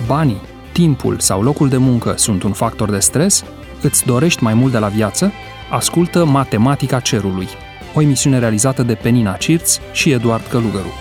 Banii, timpul sau locul de muncă sunt un factor de stres? Îți dorești mai mult de la viață? Ascultă Matematica Cerului, o emisiune realizată de Penina Cirț și Eduard Călugăru.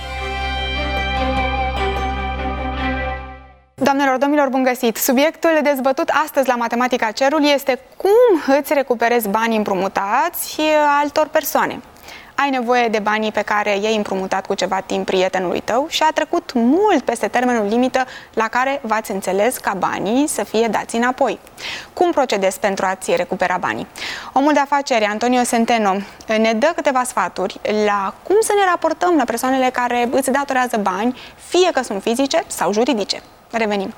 Doamnelor, domnilor, bun găsit! Subiectul dezbătut astăzi la Matematica Cerului este cum îți recuperezi banii împrumutați altor persoane. Ai nevoie de banii pe care i-ai împrumutat cu ceva timp prietenului tău și a trecut mult peste termenul limită la care v-ați înțeles ca banii să fie dați înapoi. Cum procedezi pentru a-ți recupera banii? Omul de afaceri Antonio Centeno ne dă câteva sfaturi la cum să ne raportăm la persoanele care îți datorează bani, fie că sunt fizice sau juridice. Revenim!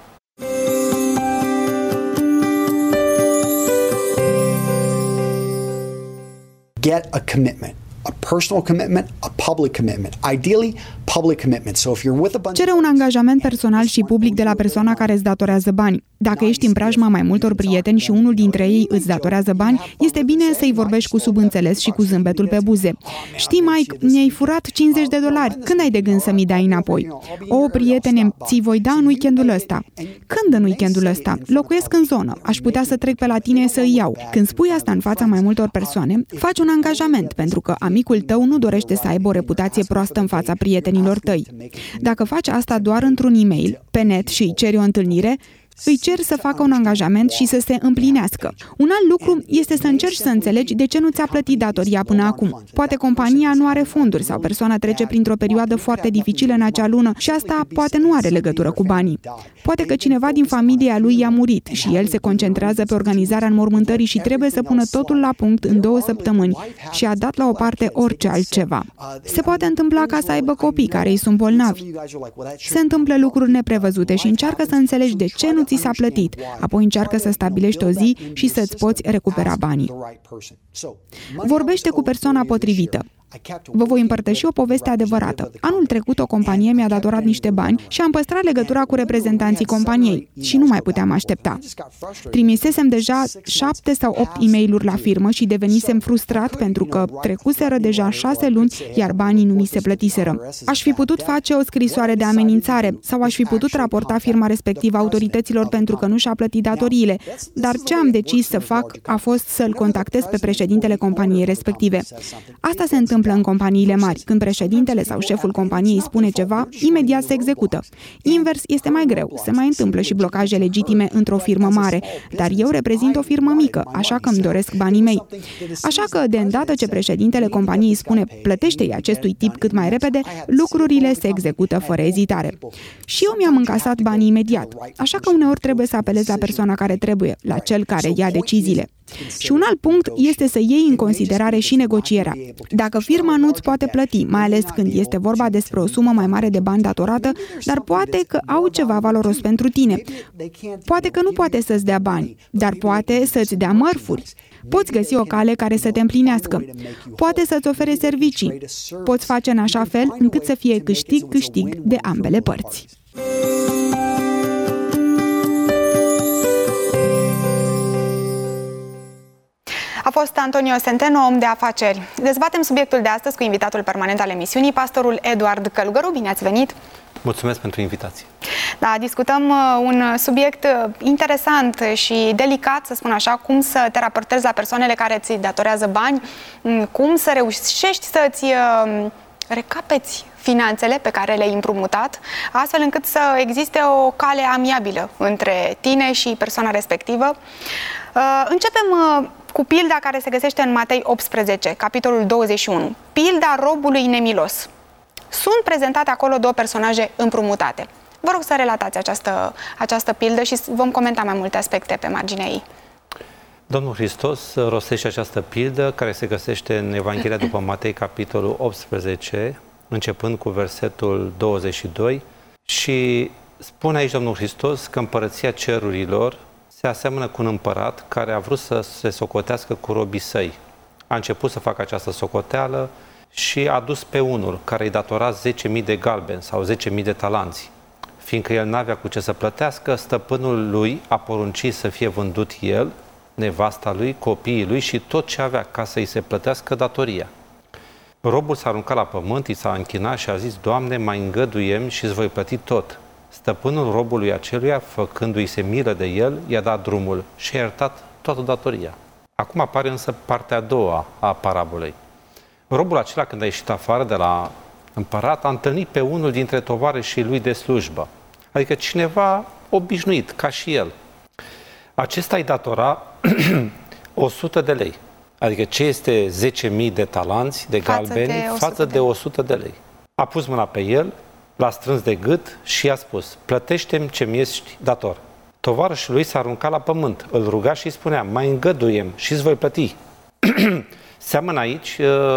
Get a commitment. A personal commitment, a public commitment. Ideally, public commitment. So if you're with a bunch Cere un angajament personal și public de la persoana care îți datorează bani. Dacă ești în preajma mai multor prieteni și unul dintre ei îți datorează bani, este bine să-i vorbești cu subînțeles și cu zâmbetul pe buze. Știi, Mike, mi-ai furat $50. Când ai de gând să mi dai înapoi? O, prietene, ți-i voi da în weekendul ăsta. Când în weekendul ăsta? Locuiesc în zonă. Aș putea să trec pe la tine să îi iau. Când spui asta în fața mai multor persoane, faci un angajament, pentru că amicul tău nu dorește să aibă o reputație proastă în fața prietenilor tăi. Dacă faci asta doar într-un e-mail, pe net și îi ceri o întâlnire, îi ceri să facă un angajament și să se împlinească. Un alt lucru este să încerci să înțelegi de ce nu ți-a plătit datoria până acum. Poate compania nu are fonduri sau persoana trece printr-o perioadă foarte dificilă în acea lună și asta poate nu are legătură cu banii. Poate că cineva din familia lui i-a murit și el se concentrează pe organizarea înmormântării și trebuie să pună totul la punct în 2 săptămâni și a dat la o parte orice altceva. Se poate întâmpla ca să aibă copii care îi sunt bolnavi. Se întâmplă lucruri neprevăzute și încearcă să înțelegi de ce nu ți s-a plătit. Apoi încearcă să stabilești o zi și să-ți poți recupera banii. Vorbește cu persoana potrivită. Vă voi împărtăși o poveste adevărată. Anul trecut o companie mi-a datorat niște bani și am păstrat legătura cu reprezentanții companiei și nu mai puteam aștepta. Trimisesem deja 7 sau 8 e-mail-uri la firmă și devenisem frustrat pentru că trecuseră deja 6 luni, iar banii nu mi se plătiseră. Aș fi putut face o scrisoare de amenințare sau aș fi putut raporta firma respectivă autorităților pentru că nu și-a plătit datoriile, dar ce am decis să fac a fost să-l contactez pe președintele companiei respective. Asta se întâmplă în companiile mari. Când președintele sau șeful companiei spune ceva, imediat se execută. Invers este mai greu. Se mai întâmplă și blocaje legitime într-o firmă mare, dar eu reprezint o firmă mică, așa că îmi doresc banii mei. Așa că, de îndată ce președintele companiei spune plătește-i acestui tip cât mai repede, lucrurile se execută fără ezitare. Și eu mi-am încasat banii imediat. Așa că uneori trebuie să apelez la persoana care trebuie, la cel care ia deciziile. Și un alt punct este să iei în considerare și negocierea. Dacă firma nu îți poate plăti, mai ales când este vorba despre o sumă mai mare de bani datorată, dar poate că au ceva valoros pentru tine. Poate că nu poate să-ți dea bani, dar poate să-ți dea mărfuri. Poți găsi o cale care să te împlinească. Poate să-ți ofere servicii. Poți face în așa fel încât să fie câștig-câștig de ambele părți. A fost Antonio Centeno, om de afaceri. Dezbatem subiectul de astăzi cu invitatul permanent al emisiunii, pastorul Eduard Călugăru. Bine ați venit! Mulțumesc pentru invitație! Da, discutăm un subiect interesant și delicat, să spun așa, cum să te raportezi la persoanele care ți datorează bani, cum să reușești să-ți recapeți finanțele pe care le-ai împrumutat, astfel încât să existe o cale amiabilă între tine și persoana respectivă. Începem cu pilda care se găsește în Matei 18, capitolul 21. Pilda robului nemilos. Sunt prezentate acolo 2 personaje împrumutate. Vă rog să relatați această pildă și vom comenta mai multe aspecte pe marginea ei. Domnul Hristos rostește această pildă care se găsește în Evanghelia după Matei, capitolul 18, începând cu versetul 22 și spune aici Domnul Hristos că împărăția cerurilor se aseamănă cu un împărat care a vrut să se socotească cu robii săi. A început să facă această socoteală și a dus pe unul care îi datora 10.000 de galbeni sau 10.000 de talanți. Fiindcă el n-avea cu ce să plătească, stăpânul lui a poruncit să fie vândut el, nevasta lui, copiii lui și tot ce avea ca să îi se plătească datoria. Robul s-a aruncat la pământ, i s-a închinat și a zis: Doamne, mai îngăduiem și îți voi plăti tot. Stăpânul robului aceluia, făcându-i se milă de el, i-a dat drumul și a iertat toată datoria. Acum apare însă partea a doua a parabolei. Robul acela, când a ieșit afară de la împărat, a întâlnit pe unul dintre tovarășii lui de slujbă. Adică cineva obișnuit, ca și el. Acesta îi datora 100 de lei. Adică ce este 10.000 de talanți de galbeni față de 100 de lei. A pus mâna pe el, l-a strâns de gât și i-a spus: plătește-mi ce mi ești dator. Tovarășul lui s-a aruncat la pământ, îl ruga și îi spunea: mai îngăduie-mi și îți voi plăti. Seamănă aici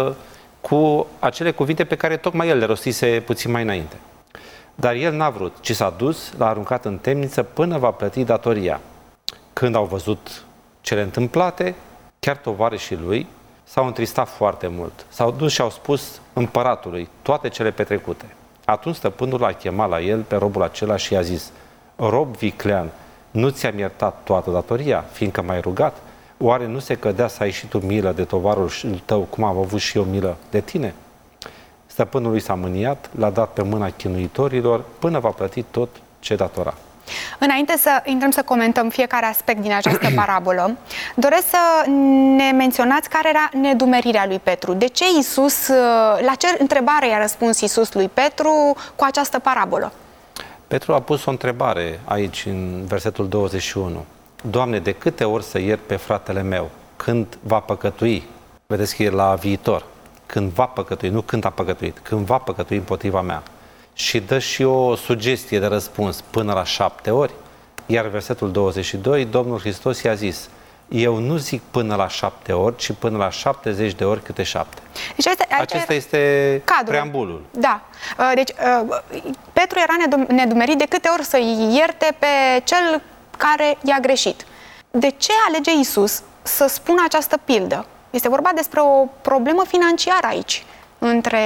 cu acele cuvinte pe care tocmai el le rostise puțin mai înainte. Dar el n-a vrut, ci s-a dus, l-a aruncat în temniță până va plăti datoria. Când au văzut cele întâmplate, chiar tovarășii lui s-au întristat foarte mult. S-au dus și au spus împăratului toate cele petrecute. Atunci stăpânul l-a chemat la el pe robul acela și i-a zis: rob viclean, nu ți-am iertat toată datoria, fiindcă m-ai rugat? Oare nu se cădea să ai și tu milă de tovarășul tău, cum am avut și eu milă de tine? Stăpânul lui s-a mâniat, l-a dat pe mâna chinuitorilor până va plăti tot ce datora. Înainte să intrăm să comentăm fiecare aspect din această parabolă, doresc să ne menționați care era nedumerirea lui Petru. De ce Iisus, la ce întrebare i-a răspuns Iisus lui Petru cu această parabolă? Petru a pus o întrebare aici, în versetul 21. Doamne, de câte ori să iert pe fratele meu când va păcătui? Vedeți că e la viitor. Când va păcătui, nu când a păcătuit, când va păcătui împotriva mea. Și dă și o sugestie de răspuns: până la 7 ori. Iar versetul 22, Domnul Hristos i-a zis: eu nu zic până la 7 ori, ci până la 70 de ori câte 7. Deci acesta este cadrul, preambulul. Da. Deci Petru era nedumerit de câte ori să ierte pe cel care i-a greșit. De ce alege Iisus să spună această pildă? Este vorba despre o problemă financiară aici, între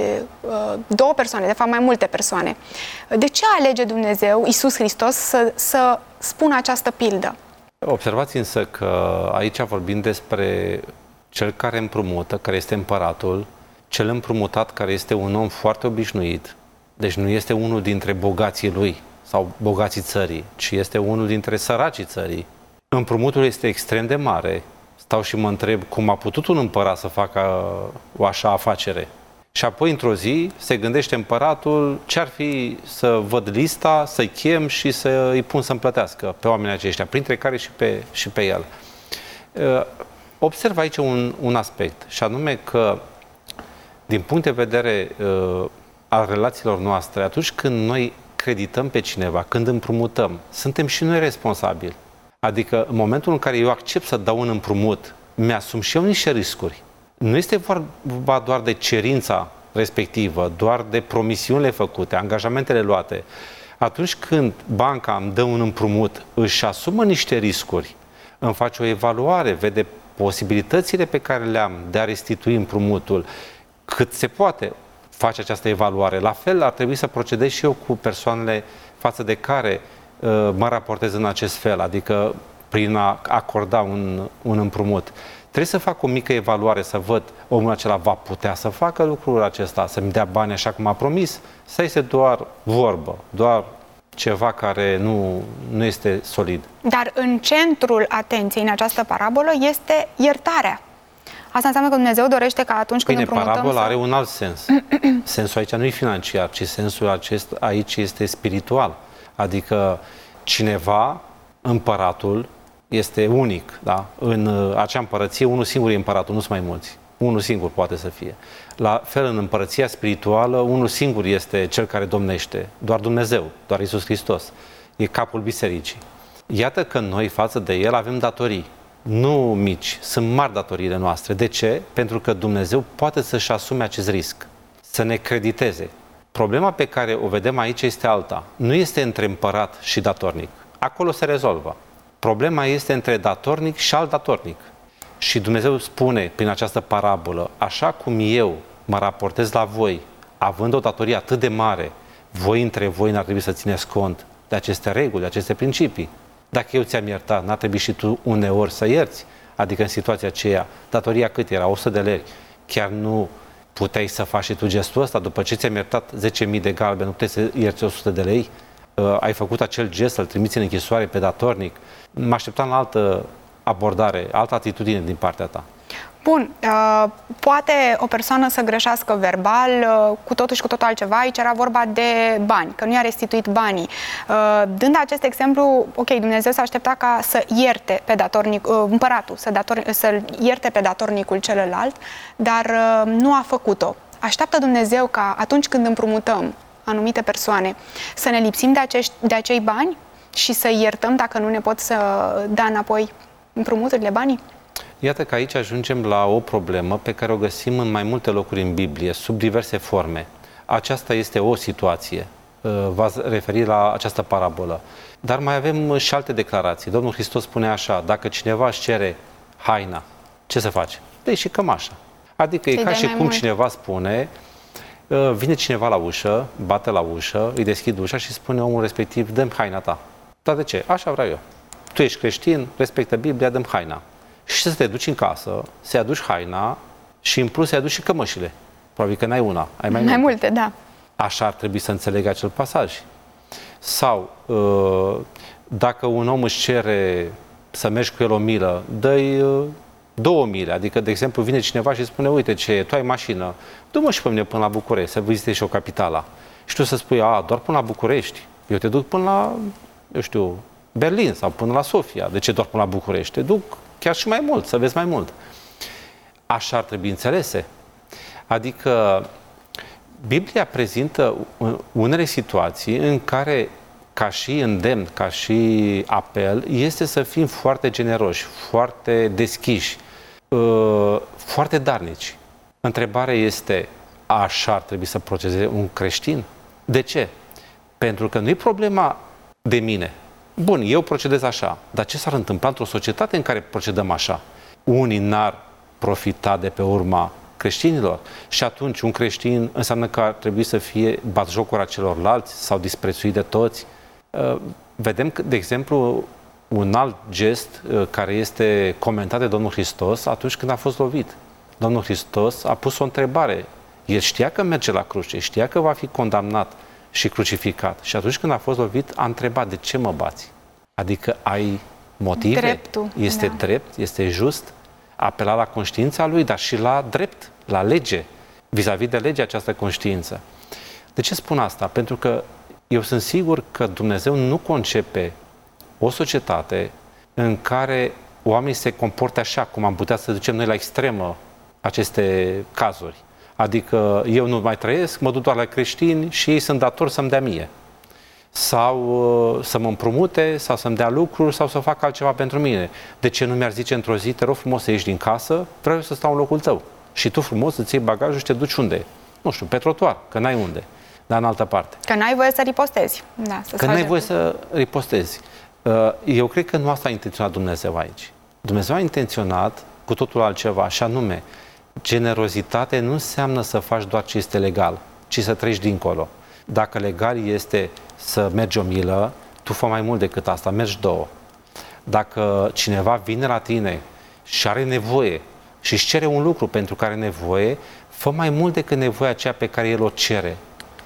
două persoane, de fapt mai multe persoane. De ce alege Dumnezeu, Iisus Hristos, să spună această pildă? Observați însă că aici vorbim despre cel care împrumută, care este împăratul, cel împrumutat care este un om foarte obișnuit, deci nu este unul dintre bogații lui sau bogații țării, ci este unul dintre săracii țării. Împrumutul este extrem de mare. Stau și mă întreb cum a putut un împărat să facă o așa afacere. Și apoi, într-o zi, se gândește împăratul: ce-ar fi să văd lista, să-i chem și să-i pun să-mi plătească pe oamenii aceștia, printre care și pe el. Observ aici un aspect, și anume că, din punct de vedere al relațiilor noastre, atunci când noi credităm pe cineva, când împrumutăm, suntem și noi responsabili. Adică, în momentul în care eu accept să dau un împrumut, mi-asum și eu niște riscuri. Nu este vorba doar de cerința respectivă, doar de promisiunile făcute, angajamentele luate. Atunci când banca îmi dă un împrumut, își asumă niște riscuri, îmi face o evaluare, vede posibilitățile pe care le am de a restitui împrumutul, cât se poate face această evaluare. La fel ar trebui să procedez și eu cu persoanele față de care mă raportez în acest fel, adică prin a acorda un împrumut. Trebuie să fac o mică evaluare, să văd omul acela va putea să facă lucrul acesta, să-mi dea bani așa cum a promis, sau este doar vorbă, doar ceva care nu este solid. Dar în centrul atenției în această parabolă este iertarea. Asta înseamnă că Dumnezeu dorește ca atunci când împrumutăm... Parabola are un alt sens. Sensul aici nu e financiar, ci sensul aici este spiritual. Adică cineva, împăratul, este unic, da? În acea împărăție, unul singur e împăratul, nu sunt mai mulți. Unul singur poate să fie. La fel, în împărăția spirituală, unul singur este cel care domnește, doar Dumnezeu, doar Iisus Hristos. E capul bisericii. Iată că noi, față de El, avem datorii. Nu mici, sunt mari datoriile noastre. De ce? Pentru că Dumnezeu poate să-și asume acest risc, să ne crediteze. Problema pe care o vedem aici este alta. Nu este între împărat și datornic. Acolo se rezolvă. Problema este între datornic și alt datornic. Și Dumnezeu spune prin această parabolă: așa cum eu mă raportez la voi, având o datorie atât de mare, între voi n-ar trebui să țineți cont de aceste reguli, de aceste principii. Dacă eu ți-am iertat, n-ar trebui și tu uneori să ierți? Adică în situația aceea, datoria cât era? 100 de lei. Chiar nu puteai să faci și tu gestul ăsta? După ce ți-am iertat 10.000 de galbeni, nu puteai să ierți 100 de lei? ai făcut acel gest să-l trimiți în închisoare pe datornic, mă așteptam la altă abordare, altă atitudine din partea ta. Bun, poate o persoană să greșească verbal, cu totul și cu totul altceva. Aici era vorba de bani, că nu i-a restituit banii. Dând acest exemplu, ok, Dumnezeu s-a așteptat ca să ierte pe datornic, împăratul, să-l ierte pe datornicul celălalt, dar nu a făcut-o. Așteaptă Dumnezeu ca atunci când împrumutăm anumite persoane să ne lipsim de acei bani și să iertăm dacă nu ne pot să dea înapoi împrumuturile, banii? Iată că aici ajungem la o problemă pe care o găsim în mai multe locuri în Biblie, sub diverse forme. Aceasta este o situație. V-ați referit la această parabolă. Dar mai avem și alte declarații. Domnul Hristos spune așa: dacă cineva își cere haina, ce să face? Dă-i și cămașa. Adică e ca și cum cineva spune, vine cineva la ușă, bate la ușă, îi deschid ușa și spune omul respectiv: dă-mi haina ta. Dar de ce? Așa vreau eu. Tu ești creștin, respectă Biblia, dă-mi haina. Și să te duci în casă, să-i aduci haina și în plus să-i aduci și cămășile. Probabil că n-ai una, ai mai multe, da. Așa ar trebui să înțeleg acel pasaj. Sau, dacă un om își cere să mergi cu el o milă, dă-i 2 mile. Adică, de exemplu, vine cineva și spune: uite, tu ai mașină, du-mă și pe mine până la București, să vizitezi și o capitala. Și tu să spui: doar până la București? Eu te duc până la, eu știu, Berlin sau până la Sofia. De ce doar până la București? Te duc chiar și mai mult, să vezi mai mult. Așa ar trebui înțelese. Adică Biblia prezintă unele situații în care, ca și îndemn, ca și apel, este să fim foarte generoși, foarte deschiși, foarte darnici. Întrebarea este: așa ar trebui să procedeze un creștin? De ce? Pentru că nu e problema de mine. Bun, eu procedez așa, dar ce s-ar întâmpla într-o societate în care procedăm așa? Unii n-ar profita de pe urma creștinilor și atunci un creștin înseamnă că ar trebui să fie batjocura celorlalți sau disprețuit de toți. Vedem, de exemplu, un alt gest care este comentat de Domnul Hristos atunci când a fost lovit. Domnul Hristos a pus o întrebare. El știa că merge la cruce, știa că va fi condamnat și crucificat. Și atunci când a fost lovit, a întrebat: de ce mă bați? Adică ai motive? Dreptul, este drept? Este just? A apelat la conștiința lui, dar și la drept, la lege, vis-a-vis de lege, această conștiință. De ce spun asta? Pentru că eu sunt sigur că Dumnezeu nu concepe o societate în care oamenii se comportă așa, cum am putea să ducem noi la extremă aceste cazuri. Adică eu nu mai trăiesc, mă duc doar la creștini și ei sunt datori să-mi dea mie. Sau să mă împrumute, sau să-mi dea lucruri, sau să fac altceva pentru mine. De ce nu mi-ar zice într-o zi: te rog frumos să ieși din casă, vreau să stau în locul tău. Și tu frumos îți iei bagajul și te duci unde? Nu știu, pe trotuar, că n-ai unde, dar în altă parte. Că n-ai voie să ripostezi. Da, că n-ai voie să ripostezi. Eu cred că nu asta a intenționat Dumnezeu aici. Dumnezeu a intenționat cu totul altceva, și anume: generozitate nu înseamnă să faci doar ce este legal, ci să treci dincolo. Dacă legal este să mergi 1 milă, tu fă mai mult decât asta, mergi 2. Dacă cineva vine la tine și are nevoie și își cere un lucru pentru care are nevoie, fă mai mult decât nevoia aceea pe care el o cere.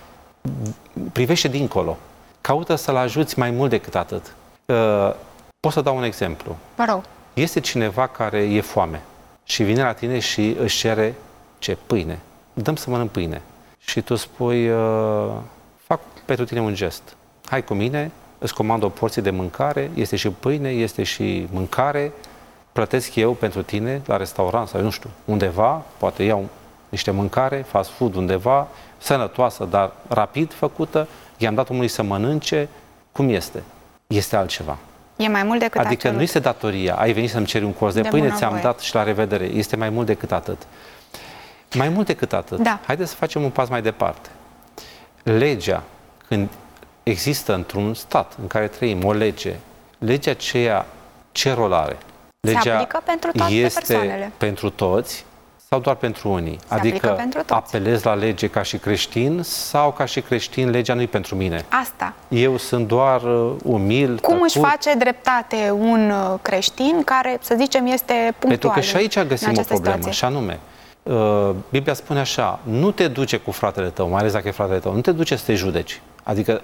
Privește dincolo. Caută să-l ajuți mai mult decât atât. Pot să dau un exemplu. Mă rog. Este cineva care e foame și vine la tine și își cere ce? Pâine. Dăm să mănânc pâine. Și tu spui: fac pentru tine un gest. Hai cu mine, îți comand o porție de mâncare, este și pâine, este și mâncare, plătesc eu pentru tine la restaurant sau nu știu, undeva, poate iau niște mâncare, fast food undeva, sănătoasă, dar rapid făcută, i-am dat omului să mănânce. Cum este? Este altceva. E mai mult decât Adică nu este datoria. Ai venit să-mi ceri un colț de pâine, ți-am dat și la revedere. Este mai mult decât atât. Mai mult decât atât. Da. Haideți să facem un pas mai departe. Legea, când există într-un stat în care trăim o lege, legea aceea ce rol are? Legea se aplică pentru toate persoanele. Pentru toți sau doar pentru unii? Adică apelez la lege ca și creștin sau ca și creștin legea nu-i pentru mine? Asta. Eu sunt doar umil, Cum își face dreptate un creștin care, să zicem, este punctual? Pentru că și aici găsim o problemă, situație. și anume, Biblia spune așa: nu te duce cu fratele tău, mai ales dacă e fratele tău, nu te duce să te judeci. Adică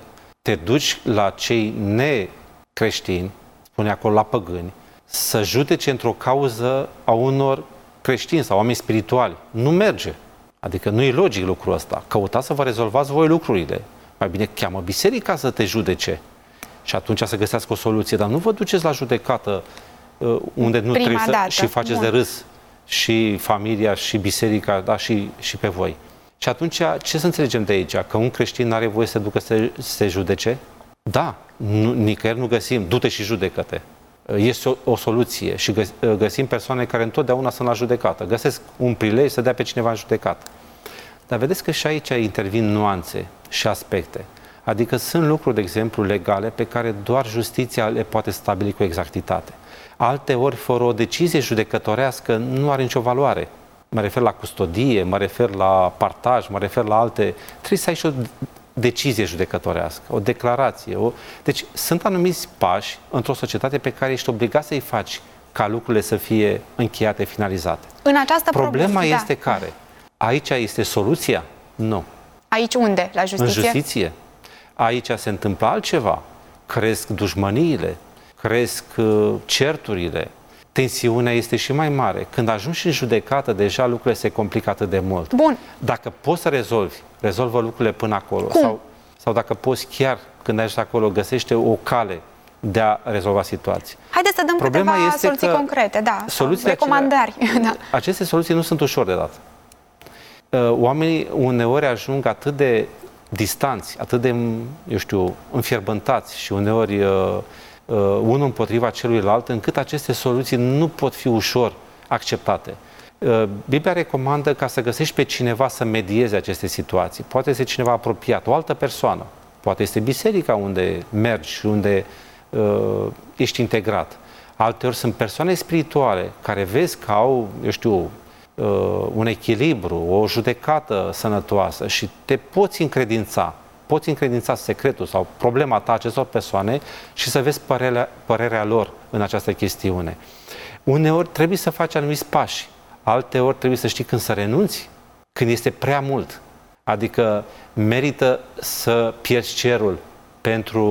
te duci la cei necreștini, spune acolo la păgâni, să judece într-o cauză a unor creștini sau oameni spirituali. Nu merge. Adică nu e logic lucrul ăsta. Căutați să vă rezolvați voi lucrurile. Mai bine cheamă biserica să te judece și atunci să găsească o soluție. Dar nu vă duceți la judecată unde nu trebuie să... și faceți de râs și familia și biserica, da, și pe voi. Și atunci, ce să înțelegem de aici? Că un creștin nu are voie să ducă să se judece? Da, nicăieri nu găsim, du-te și judecă-te. Este o soluție și găsim persoane care întotdeauna sunt la judecată. Găsesc un prilej să dea pe cineva în judecată. Dar vedeți că și aici intervin nuanțe și aspecte. Adică sunt lucruri, de exemplu, legale pe care doar justiția le poate stabili cu exactitate. Alteori, fără o decizie judecătorească, nu are nicio valoare. Mă refer la custodie, mă refer la partaj, mă refer la alte... Trebuie să ai și o decizie judecătorească, o declarație. Deci sunt anumiți pași într-o societate pe care ești obligat să-i faci ca lucrurile să fie încheiate, finalizate. În această problema este care? Aici este soluția? Nu. Aici unde? La justiție? În justiție. Aici se întâmplă altceva. Cresc dușmăniile, cresc certurile, tensiunea este și mai mare. Când ajungi în judecată, deja lucrurile se complică atât de mult. Bun. Dacă poți să rezolvă lucrurile până acolo. Sau dacă poți chiar, când ajungi acolo, găsește o cale de a rezolva situații. Haideți să dăm câteva soluții concrete, da, recomandări. Aceste soluții nu sunt ușor de dat. Oamenii uneori ajung atât de distanți, atât de, înfierbântați și uneori unul împotriva celuilalt, încât aceste soluții nu pot fi ușor acceptate. Biblia recomandă ca să găsești pe cineva să medieze aceste situații. Poate este cineva apropiat, o altă persoană. Poate este biserica unde mergi și unde ești integrat. Alteori sunt persoane spirituale care vezi că au, un echilibru, o judecată sănătoasă și te poți încredința secretul sau problema ta acestor persoane și să vezi părerea lor în această chestiune. Uneori trebuie să faci anumiți pași, alteori trebuie să știi când să renunți, când este prea mult. Adică merită să pierzi cerul pentru,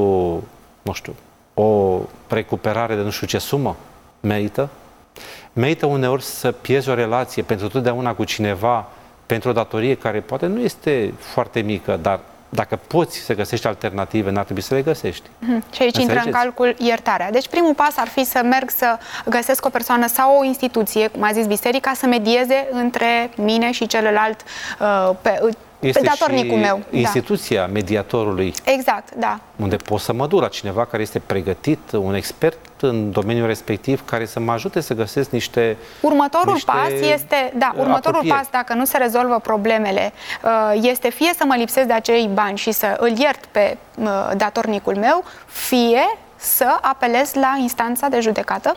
o recuperare de nu știu ce sumă? Merită? Merită uneori să pierzi o relație pentru totdeauna cu cineva, pentru o datorie care poate nu este foarte mică, dar dacă poți să găsești alternative, n-ar trebui să le găsești. Și aici intră în calcul iertarea. Deci primul pas ar fi să merg să găsesc o persoană sau o instituție, cum a zis biserica, să medieze între mine și celălalt pe datornicul meu. Instituția mediatorului. Exact, da. Unde pot să mă duc la cineva care este pregătit, un expert în domeniul respectiv, care să mă ajute să găsesc niște Următorul pas, dacă nu se rezolvă problemele, este fie să mă lipsesc de acei bani și să îl iert pe datornicul meu, fie să apelez la instanța de judecată.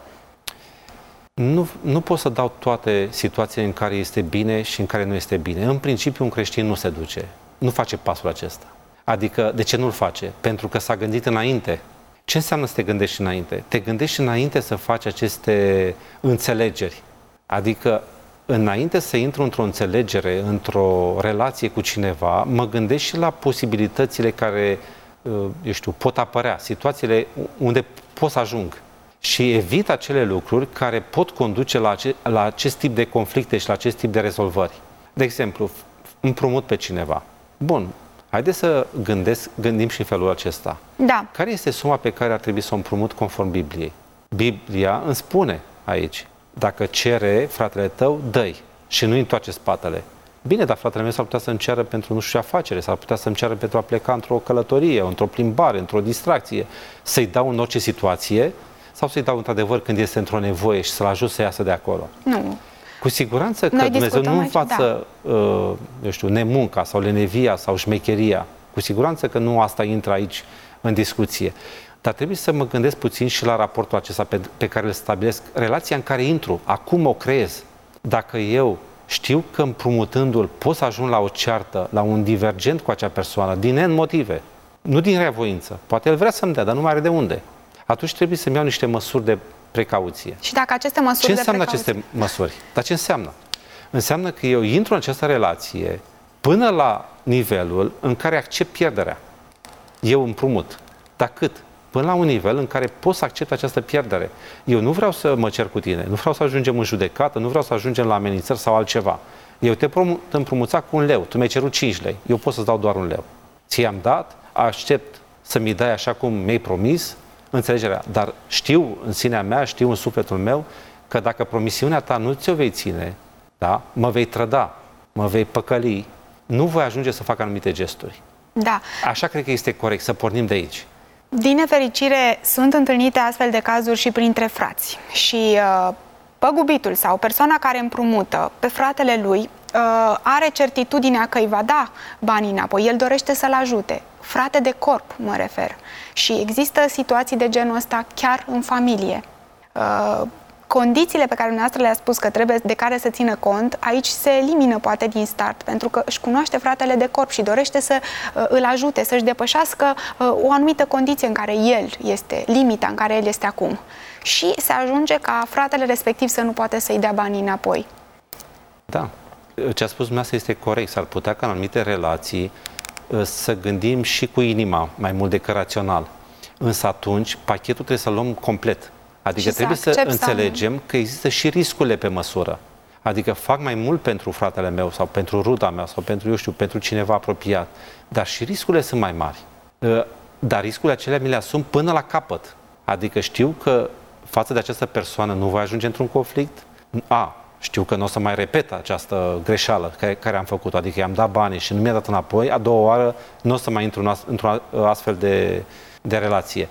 Nu pot să dau toate situațiile în care este bine și în care nu este bine. În principiu, un creștin nu se duce, nu face pasul acesta. Adică, de ce nu-l face? Pentru că s-a gândit înainte. Ce înseamnă să te gândești înainte? Te gândești înainte să faci aceste înțelegeri. Adică, înainte să intru într-o înțelegere, într-o relație cu cineva, mă gândesc și la posibilitățile care, pot apărea, situațiile unde pot să ajung. Și evit acele lucruri care pot conduce la acest tip de conflicte și la acest tip de rezolvări. De exemplu, împrumut pe cineva. Bun, haideți să gândim și în felul acesta. Da. Care este suma pe care ar trebui să o împrumut conform Bibliei? Biblia îmi spune aici, dacă cere fratele tău, dă-i și nu-i întoarce spatele. Bine, dar fratele meu s-ar putea să-mi ceară pentru nu știu ce afacere, s-ar putea să-mi ceară pentru a pleca într-o călătorie, într-o plimbare, într-o distracție. Să-i dau în orice situație sau să-i dau într-adevăr când este într-o nevoie și să-l ajut să iasă de acolo? Nu. Cu siguranță că Dumnezeu nu învață, nemunca sau lenevia sau șmecheria. Cu siguranță că nu asta intră aici în discuție. Dar trebuie să mă gândesc puțin și la raportul acesta pe care îl stabilesc, relația în care intru, acum o creez. Dacă eu știu că împrumutându-l pot să ajung la o ceartă, la un divergent cu acea persoană, din N motive, nu din reavoință, poate el vrea să-mi dea, dar nu mai are de unde. Atunci trebuie să-mi iau niște măsuri de precauție. Și dacă aceste măsuri ce înseamnă aceste măsuri? Dar ce înseamnă? Înseamnă că eu intru în această relație până la nivelul în care accept pierderea. eu împrumut. Dar cât? Până la un nivel în care pot să accept această pierdere. Eu nu vreau să mă cer cu tine, nu vreau să ajungem în judecată, nu vreau să ajungem la amenințări sau altceva. Eu te împrumuța cu 1 leu, tu mi-ai cerut 5 lei, eu pot să-ți dau doar 1 leu. Ți-am dat, aștept să mi dai așa cum mi-ai promis, înțelegerea. Dar știu în sinea mea, știu în sufletul meu, că dacă promisiunea ta nu ți-o vei ține, da, mă vei trăda, mă vei păcăli, nu voi ajunge să fac anumite gesturi. Da. Așa cred că este corect, să pornim de aici. Din nefericire, sunt întâlnite astfel de cazuri și printre frați. Și păgubitul sau persoana care împrumută pe fratele lui are certitudinea că îi va da banii înapoi. El dorește să-l ajute. Frate de corp, mă refer. Și există situații de genul ăsta chiar în familie. Condițiile pe care dumneavoastră le-a spus că trebuie, de care să țină cont, aici se elimină poate din start, pentru că își cunoaște fratele de corp și dorește să îl ajute, să-și depășească o anumită condiție în care el este, limita în care el este acum. Și se ajunge ca fratele respectiv să nu poate să-i dea banii înapoi. Da. Ce a spus dumneavoastră este corect. S-ar putea ca în anumite relații să gândim și cu inima mai mult decât rațional. Însă atunci pachetul trebuie să-l luăm complet. Adică trebuie să înțelegem că există și riscurile pe măsură. Adică fac mai mult pentru fratele meu sau pentru ruda mea sau pentru, eu știu, pentru cineva apropiat. Dar și riscurile sunt mai mari. Dar riscurile acelea mi le asum până la capăt. Adică știu că față de această persoană nu voi ajunge într-un conflict. Știu că nu o să mai repet această greșeală care am făcut-o. Adică i-am dat banii și nu mi-a dat înapoi. A doua oară nu o să mai intru într-o astfel de relație.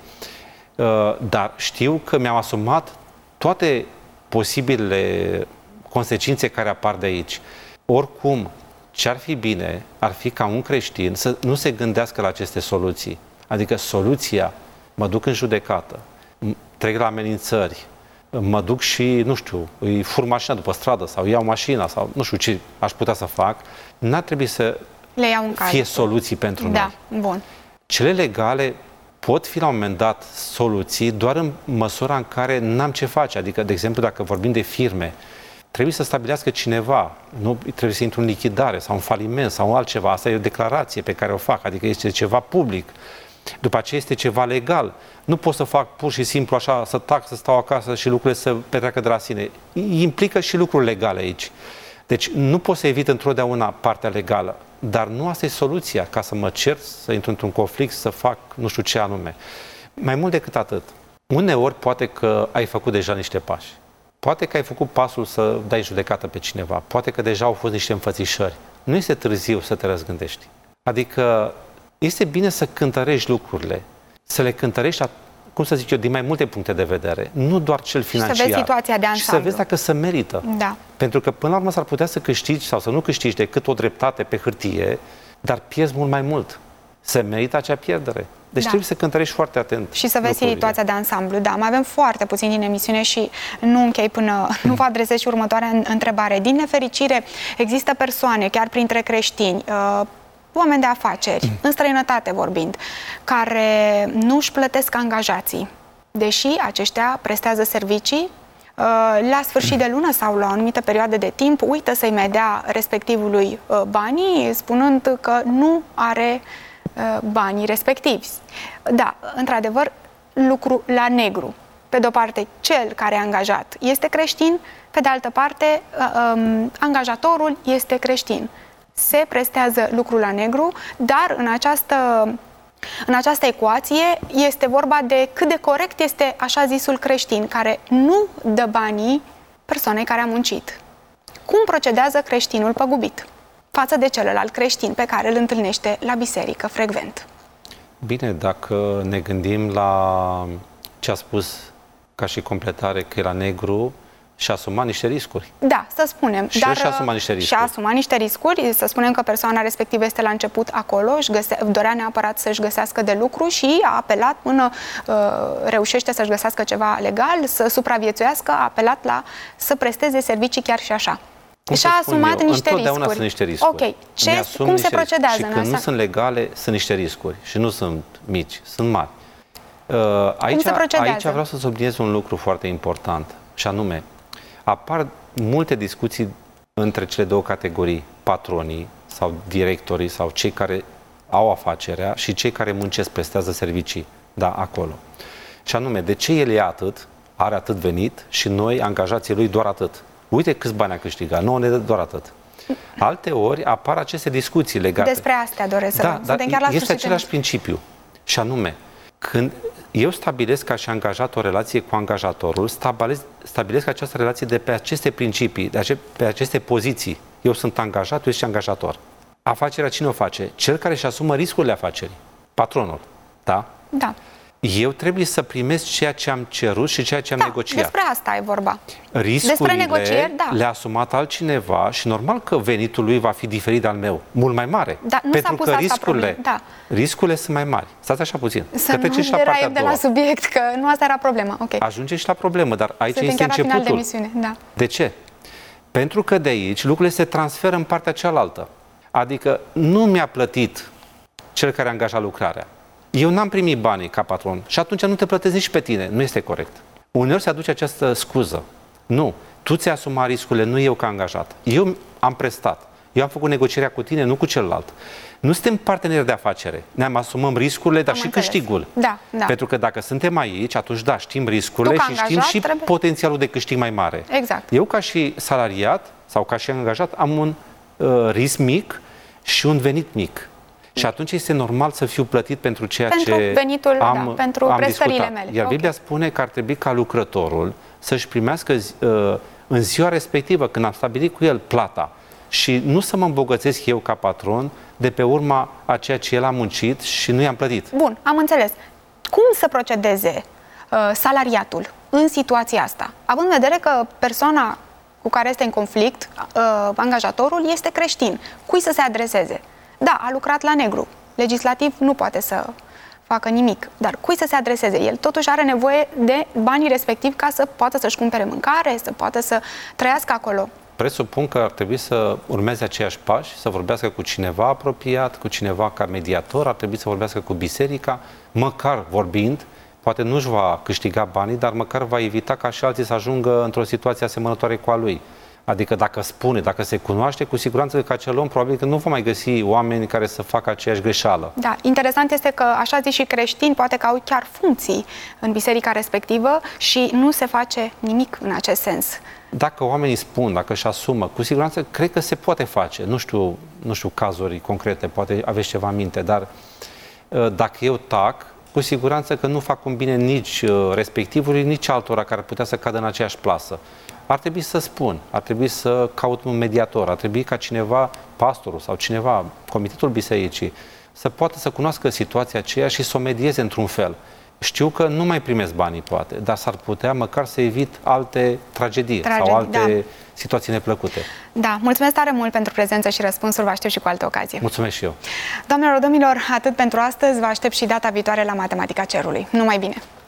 Dar știu că mi-am asumat toate posibilele consecințe care apar de aici. Oricum, ce ar fi bine, ar fi ca un creștin să nu se gândească la aceste soluții. Adică soluția, mă duc în judecată, trec la amenințări, mă duc și, nu știu, îi fur mașina după stradă sau iau mașina sau nu știu ce aș putea să fac, n-ar trebui să fie soluții pentru noi. Bun. Cele legale pot fi la un moment dat soluții doar în măsura în care n-am ce face. Adică, de exemplu, dacă vorbim de firme, trebuie să stabilească cineva, nu trebuie să intru în lichidare sau în faliment sau altceva. Asta e o declarație pe care o fac, adică este ceva public. După aceea este ceva legal. Nu pot să fac pur și simplu așa, să tac, să stau acasă și lucrurile să petreacă de la sine. Implică și lucruri legale aici. Deci nu pot să evit întotdeauna partea legală. Dar nu asta e soluția, ca să mă cer, să intru într-un conflict, să fac nu știu ce anume. Mai mult decât atât, uneori poate că ai făcut deja niște pași. Poate că ai făcut pasul să dai judecată pe cineva. Poate că deja au fost niște înfățișări. Nu este târziu să te răzgândești. Adică este bine să cântărești lucrurile, să le cântărești, cum să zic eu, din mai multe puncte de vedere. Nu doar cel financiar. Și să vezi situația de ansamblu. Și să vezi dacă se merită. Da. Pentru că până la urmă s-ar putea să câștigi sau să nu câștigi decât o dreptate pe hârtie, dar pierzi mult mai mult. Se merită acea pierdere. Deci trebuie să cântărești foarte atent. Și să vezi situația de ansamblu. Da, mai avem foarte puțin din emisiune și nu închei până nu vă adresez și următoarea întrebare. Din nefericire, există persoane, chiar printre creștini, oameni de afaceri, în străinătate vorbind, care nu își plătesc angajații, deși aceștia prestează servicii, la sfârșit de lună sau la o anumită perioadă de timp uită să-i mai dea respectivului banii, spunând că nu are banii respectivi. Da, într-adevăr, lucru la negru. Pe de-o parte, cel care e angajat este creștin, pe de altă parte, angajatorul este creștin. Se prestează lucru la negru, dar în această ecuație este vorba de cât de corect este așa zisul creștin, care nu dă banii persoanei care a muncit. Cum procedează creștinul păgubit față de celălalt creștin pe care îl întâlnește la biserică frecvent? Bine, dacă ne gândim la ce a spus ca și completare, că e la negru, și-a asumat niște riscuri. Da, să spunem. Dar și-a asumat niște riscuri. Și-a asumat niște riscuri, să spunem că persoana respectivă este la început acolo, dorea neapărat să-și găsească de lucru și a apelat până reușește să-și găsească ceva legal, să supraviețuiască, a apelat la să presteze servicii chiar și așa. Și-a asumat niște riscuri. Sunt niște riscuri. Ok. Cum se procedează? Și când nu sunt legale, sunt niște riscuri. Și nu sunt mici, sunt mari. Aici vreau să subliniez un lucru foarte important, și anume, apar multe discuții între cele două categorii, patronii sau directorii sau cei care au afacerea și cei care muncesc, prestează servicii, da, acolo. Și anume, de ce el e atât, are atât venit și noi, angajații lui, doar atât? Uite câți bani a câștigat, nouă ne dă doar atât. Alte ori apar aceste discuții legate. Despre astea doresc să suntem chiar la este același principiu. Și anume, când eu stabilesc ca și angajat o relație cu angajatorul, stabilesc această relație de pe aceste principii, pe aceste poziții. Eu sunt angajat, tu ești angajator. Afacerea cine o face? Cel care își asumă riscurile afacerii. Patronul. Da? Da. Eu trebuie să primesc ceea ce am cerut și ceea ce am negociat. Despre asta e vorba. Riscurile le-a asumat altcineva și normal că venitul lui va fi diferit de al meu, mult mai mare. Da, nu pentru că riscurile sunt mai mari. Stați așa puțin. Să nu deraiem de la subiect, că nu asta era problema. Okay. Ajunge și la problemă, dar aici este începutul. De ce? Pentru că de aici lucrurile se transferă în partea cealaltă. Adică nu mi-a plătit cel care a angajat lucrarea. Eu n-am primit banii ca patron și atunci nu te plătesc nici pe tine. Nu este corect. Uneori se aduce această scuză. Nu. Tu ți-ai asumat riscurile, nu eu ca angajat. Eu am prestat. Eu am făcut negocierea cu tine, nu cu celălalt. Nu suntem parteneri de afacere. Ne asumăm riscurile, dar și câștigul. Da. Pentru că dacă suntem aici, atunci da, știm riscurile și știm și potențialul de câștig mai mare. Exact. Eu ca și salariat sau ca și angajat am un risc mic și un venit mic. Și atunci este normal să fiu plătit pentru ceea ce venitul, pentru prestările discutat. mele. Iar Biblia spune că ar trebui ca lucrătorul să-și primească în ziua respectivă, când am stabilit cu el plata, și nu să mă îmbogățesc eu ca patron de pe urma a ceea ce el a muncit și nu i-am plătit. Bun, am înțeles. Cum să procedeze salariatul în situația asta? Având în vedere că persoana cu care este în conflict, angajatorul, este creștin. Cui să se adreseze? Da, a lucrat la negru. Legislativ nu poate să facă nimic. Dar cui să se adreseze? El totuși are nevoie de banii respectivi ca să poată să-și cumpere mâncare, să poată să trăiască acolo. Presupun că ar trebui să urmeze aceiași pași, să vorbească cu cineva apropiat, cu cineva ca mediator, ar trebui să vorbească cu biserica, măcar vorbind, poate nu-și va câștiga banii, dar măcar va evita ca și alții să ajungă într-o situație asemănătoare cu a lui. Adică dacă spune, dacă se cunoaște, cu siguranță că acel om probabil că nu va mai găsi oameni care să facă aceeași greșeală. Da, interesant este că, așa zis, și creștini poate că au chiar funcții în biserica respectivă și nu se face nimic în acest sens. Dacă oamenii spun, dacă își asumă, cu siguranță cred că se poate face. Nu știu cazuri concrete, poate aveți ceva în minte, dar dacă eu tac, cu siguranță că nu fac un bine nici respectivului, nici altora care ar putea să cadă în aceeași plasă. Ar trebui să spun, ar trebui să caut un mediator, ar trebui ca cineva, pastorul sau cineva, comitetul bisericii, să poată să cunoască situația aceea și să o medieze într-un fel. Știu că nu mai primesc banii, poate, dar s-ar putea măcar să evit alte tragedii sau alte situații neplăcute. Da, mulțumesc tare mult pentru prezență și răspunsuri, vă aștept și cu altă ocazie. Mulțumesc și eu. Doamnelor, domnilor, atât pentru astăzi, vă aștept și data viitoare la Matematica Cerului. Numai bine!